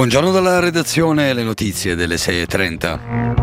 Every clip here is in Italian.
Buongiorno dalla redazione, le notizie delle 6:30.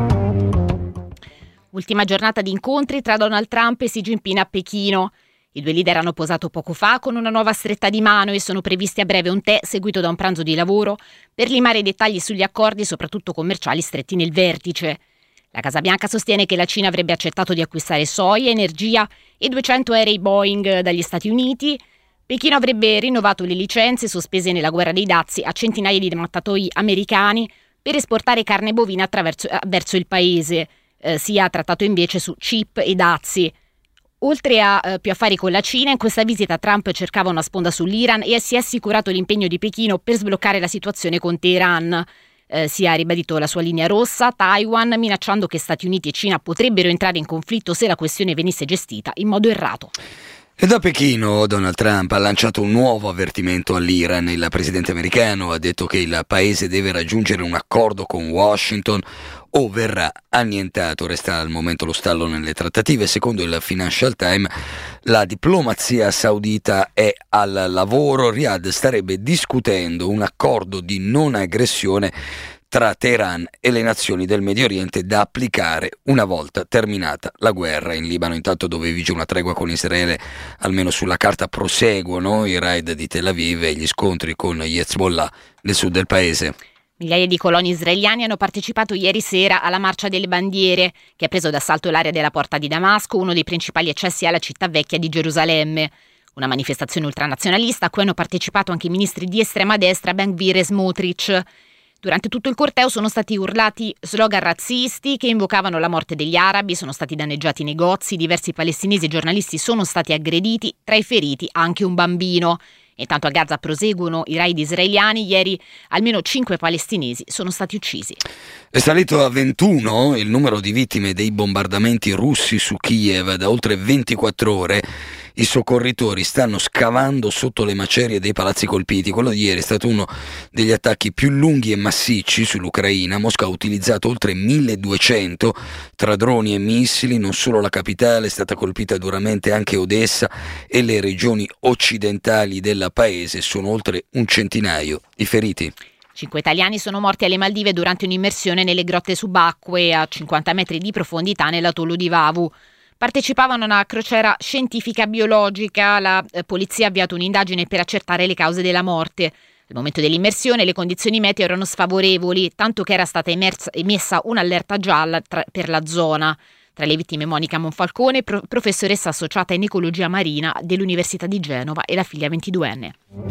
Ultima giornata di incontri tra Donald Trump e Xi Jinping a Pechino. I due leader hanno posato poco fa con una nuova stretta di mano e sono previsti a breve un tè seguito da un pranzo di lavoro per limare i dettagli sugli accordi, soprattutto commerciali, stretti nel vertice. La Casa Bianca sostiene che la Cina avrebbe accettato di acquistare soia, energia e 200 aerei Boeing dagli Stati Uniti. Pechino avrebbe rinnovato le licenze sospese nella guerra dei dazi a centinaia di mattatoi americani per esportare carne bovina verso il paese. Si è trattato invece su chip e dazi. Oltre a più affari con la Cina, in questa visita Trump cercava una sponda sull'Iran e si è assicurato l'impegno di Pechino per sbloccare la situazione con Teheran. Si è ribadito la sua linea rossa, Taiwan, minacciando che Stati Uniti e Cina potrebbero entrare in conflitto se la questione venisse gestita in modo errato. E da Pechino Donald Trump ha lanciato un nuovo avvertimento all'Iran. Il presidente americano ha detto che il paese deve raggiungere un accordo con Washington o verrà annientato. Resta al momento lo stallo nelle trattative. Secondo il Financial Times, la diplomazia saudita è al lavoro. Riyadh starebbe discutendo un accordo di non aggressione tra Teheran e le nazioni del Medio Oriente da applicare una volta terminata la guerra. In Libano, intanto, dove vige una tregua con Israele, almeno sulla carta proseguono i raid di Tel Aviv e gli scontri con gli Hezbollah nel sud del paese. Migliaia di coloni israeliani hanno partecipato ieri sera alla Marcia delle Bandiere, che ha preso d'assalto l'area della Porta di Damasco, uno dei principali accessi alla città vecchia di Gerusalemme. Una manifestazione ultranazionalista a cui hanno partecipato anche i ministri di estrema destra Ben-Gvir e Smotrich. Durante tutto il corteo sono stati urlati slogan razzisti che invocavano la morte degli arabi, sono stati danneggiati i negozi, diversi palestinesi e giornalisti sono stati aggrediti, tra i feriti anche un bambino. Intanto a Gaza proseguono i raid israeliani, ieri almeno 5 palestinesi sono stati uccisi. È salito a 21 il numero di vittime dei bombardamenti russi su Kiev. Da oltre 24 ore i soccorritori stanno scavando sotto le macerie dei palazzi colpiti. Quello di ieri è stato uno degli attacchi più lunghi e massicci sull'Ucraina. Mosca ha utilizzato oltre 1200 tra droni e missili. Non solo la capitale, è stata colpita duramente anche Odessa e le regioni occidentali del paese. Sono oltre un centinaio i feriti. 5 italiani sono morti alle Maldive durante un'immersione nelle grotte subacquee a 50 metri di profondità nell'atollo di Vavu. Partecipavano a una crociera scientifica biologica. La polizia ha avviato un'indagine per accertare le cause della morte. Al momento dell'immersione le condizioni meteo erano sfavorevoli, tanto che era stata emessa un'allerta gialla per la zona. Tra le vittime Monica Monfalcone, professoressa associata in ecologia marina dell'Università di Genova, e la figlia 22enne.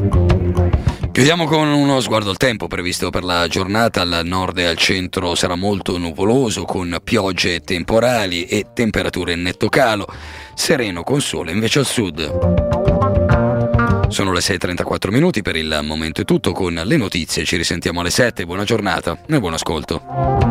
Chiudiamo con uno sguardo al tempo previsto per la giornata. Al nord e al centro sarà molto nuvoloso con piogge temporali e temperature in netto calo, sereno con sole invece al sud. Sono le 6:34 minuti, per il momento è tutto con le notizie, ci risentiamo alle 7, buona giornata e buon ascolto.